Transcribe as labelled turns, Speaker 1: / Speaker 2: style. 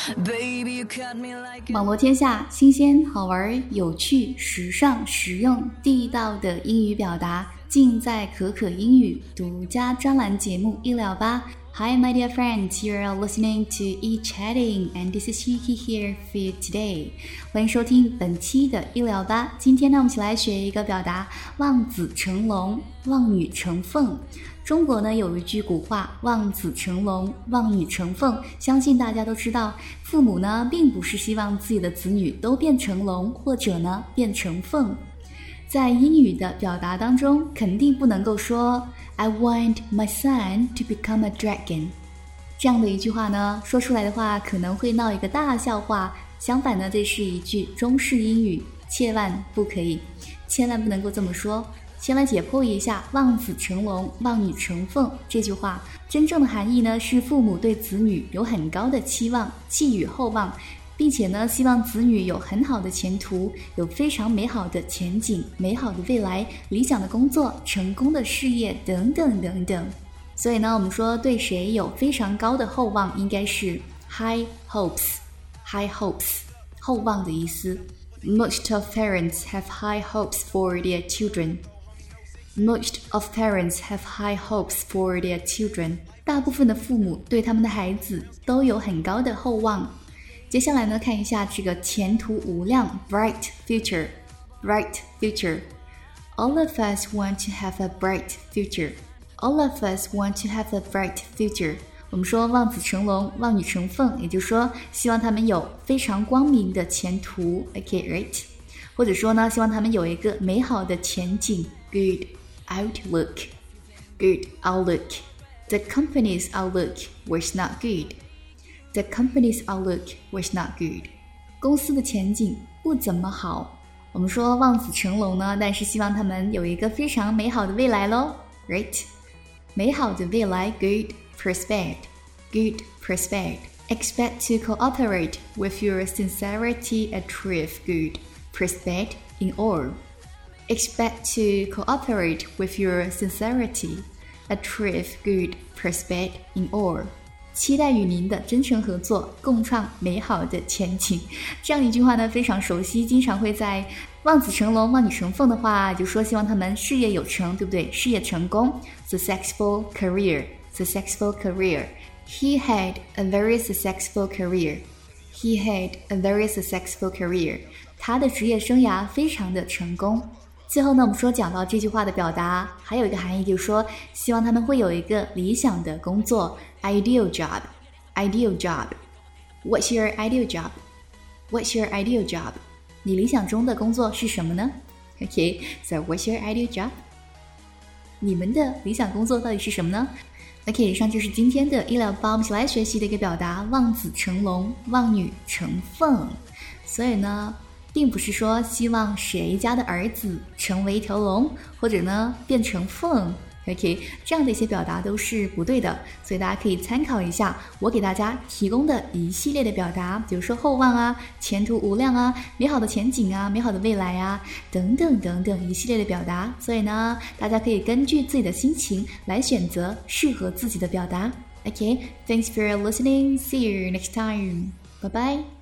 Speaker 1: 网罗天下新鲜好玩有趣时尚实用地道的英语表达，尽在可可英语独家专栏节目一了吧。Hi my dear friends, you are listening to eChatting and this is Yuki here for you today. 欢迎收听本期的一了吧。今天呢，我们一起来学一个表达，望子成龙，望女成凤。中国呢有一句古话，望子成龙，望女成凤，相信大家都知道，父母呢并不是希望自己的子女都变成龙，或者呢变成凤。在英语的表达当中，肯定不能够说 I want my son to become a dragon。 这样的一句话呢，说出来的话可能会闹一个大笑话。相反呢，这是一句中式英语，千万不可以，千万不能够这么说。先来解剖一下望子成龙，望女成凤这句话真正的含义呢，是父母对子女有很高的期望，寄予厚望，并且呢希望子女有很好的前途，有非常美好的前景，美好的未来，理想的工作，成功的事业等等等等。所以呢，我们说对谁有非常高的厚望，应该是 high hopes， high hopes， 厚望的意思。 Most of parents have high hopes for their children。Most of parents have high hopes for their children. 大部分的父母对他们的孩子都有很高的厚望。接下来呢，看一下这个前途无量 bright future. Bright future. All of us want to have a bright future. All of us want to have a bright future. 我们说望子成龍，望女成鳳，也就是說希望他們有非常光明的前途 OK right？ 或者說呢，希望他們有一個美好的前景 Good outlook. Good outlook. The company's outlook was not good. The company's outlook was not good. 公司的前景不怎么好。我们说望子成龍呢，但是希望他們有一個非常美好的未來咯 Right? 美好的未來 Good prospect. Good prospect. Expect to cooperate with your sincerity achieve good prospect in all.Expect to cooperate with your sincerity, achieve good prospect in all. 期待与您的真诚合作，共创美好的前景。这样一句话呢，非常熟悉，经常会在望子成龙，望女成凤的话，就说希望他们事业有成，对不对？事业成功 ，successful career, successful career. He had a very successful career. He had a very successful career. 他的职业生涯非常的成功。最后呢，我们说讲到这句话的表达，还有一个含义，就是说希望他们会有一个理想的工作 ideal job. Ideal job. What's your ideal job? What's your ideal job? 你理想中的工作是什么呢？ Okay, so what's your ideal job? 你们的理想工作到底是什么呢？ OK， 以上就是今天的医疗包，我们一起来学习的一个表达，望子成龙，望女成凤。所以呢，并不是说希望谁家的儿子成为一条龙，或者呢变成凤 OK， 这样的一些表达都是不对的，所以大家可以参考一下我给大家提供的一系列的表达，比如说厚望啊，前途无量啊，美好的前景啊，美好的未来啊，等等等等一系列的表达。所以呢，大家可以根据自己的心情来选择适合自己的表达。OK， thanks for listening. See you next time. Bye bye.